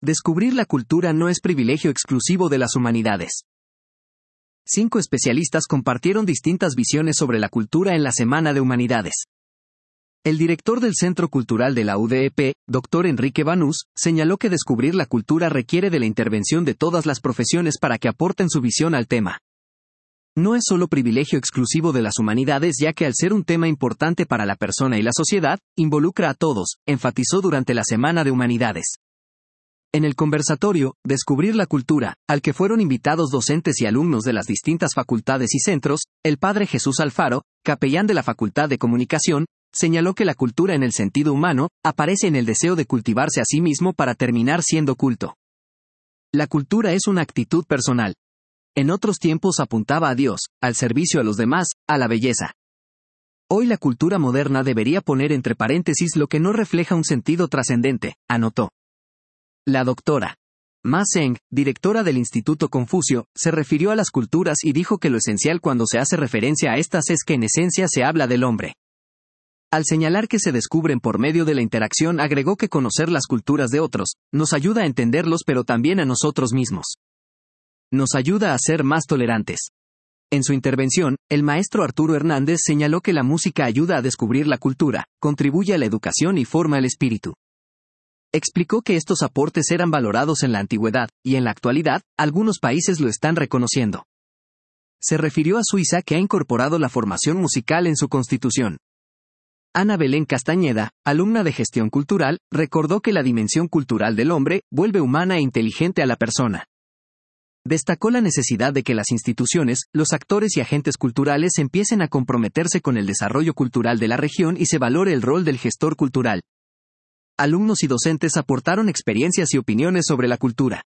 Descubrir la cultura no es privilegio exclusivo de las humanidades. 5 especialistas compartieron distintas visiones sobre la cultura en la Semana de Humanidades. El director del Centro Cultural de la UDEP, Dr. Enrique Banús, señaló que descubrir la cultura requiere de la intervención de todas las profesiones para que aporten su visión al tema. No es solo privilegio exclusivo de las humanidades, ya que al ser un tema importante para la persona y la sociedad, involucra a todos, enfatizó durante la Semana de Humanidades. En el conversatorio, Descubrir la cultura, al que fueron invitados docentes y alumnos de las distintas facultades y centros, el padre Jesús Alfaro, capellán de la Facultad de Comunicación, señaló que la cultura en el sentido humano, aparece en el deseo de cultivarse a sí mismo para terminar siendo culto. La cultura es una actitud personal. En otros tiempos apuntaba a Dios, al servicio a los demás, a la belleza. Hoy la cultura moderna debería poner entre paréntesis lo que no refleja un sentido trascendente, anotó. La doctora Ma Zheng, directora del Instituto Confucio, se refirió a las culturas y dijo que lo esencial cuando se hace referencia a estas es que en esencia se habla del hombre. Al señalar que se descubren por medio de la interacción, agregó que conocer las culturas de otros nos ayuda a entenderlos, pero también a nosotros mismos. Nos ayuda a ser más tolerantes. En su intervención, el maestro Arturo Hernández señaló que la música ayuda a descubrir la cultura, contribuye a la educación y forma el espíritu. Explicó que estos aportes eran valorados en la antigüedad, y en la actualidad, algunos países lo están reconociendo. Se refirió a Suiza, que ha incorporado la formación musical en su constitución. Ana Belén Castañeda, alumna de Gestión Cultural, recordó que la dimensión cultural del hombre vuelve humana e inteligente a la persona. Destacó la necesidad de que las instituciones, los actores y agentes culturales empiecen a comprometerse con el desarrollo cultural de la región y se valore el rol del gestor cultural. Alumnos y docentes aportaron experiencias y opiniones sobre la cultura.